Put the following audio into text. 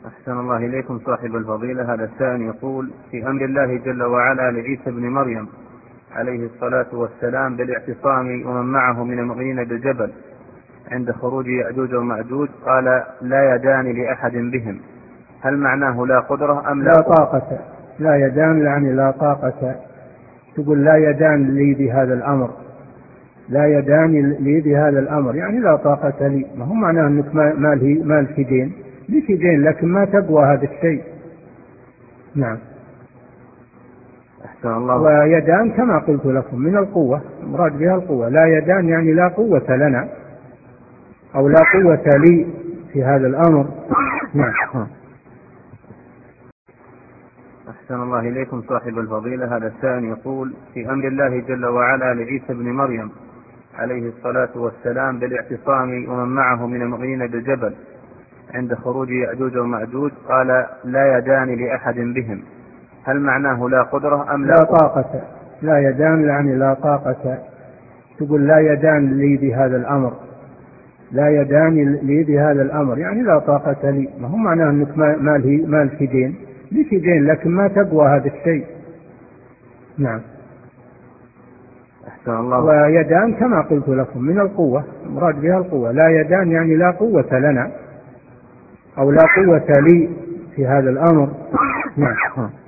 أحسن الله إليكم صاحب الفضيلة. هذا السائل يقول: في أمر الله جل وعلا لعيسى بن مريم عليه الصلاة والسلام بالاعتصام ومن معه من المؤمنين بالجبل عند خروج يأجوج ومأجوج، قال: لا يدان لأحد بهم، هل معناه لا قدرة أم لا طاقة؟ لا يدان يعني لا طاقة. تقول لا يدان لي بهذا الأمر، لا يدان لي بهذا الأمر يعني لا طاقة لي. ما هو معناه أنك ما لك دين، لك دين لكن ما تقوى هذا الشيء. نعم. أحسن الله. ويدان كما قلت لكم من القوة، مراد بها القوة. لا يدان يعني لا قوة لنا أو لا قوة لي في هذا الأمر. نعم. أحسن الله إليكم صاحب الفضيلة. هذا السائل يقول: في أمر الله جل وعلا لعيسى بن مريم عليه الصلاة والسلام بالاعتصام ومن معه من المؤمنين بالجبل عند خروج يأجوج ومأجوج، قال: لا يدان لأحد بهم، هل معناه لا قدرة أم لا طاقة؟ لا يدان يعني لا طاقة. تقول لا يدان لي بهذا الأمر، لا يدان لي بهذا الأمر يعني لا طاقة لي. ما هو معناه أنك ما لك دين، لك دين لكن ما تقوى هذا الشيء. نعم. أحسن الله. ويدان كما قلت لكم من القوة، مراد بها القوة. لا يدان يعني لا قوة لنا أو لا قوة لي في هذا الأمر. نعم.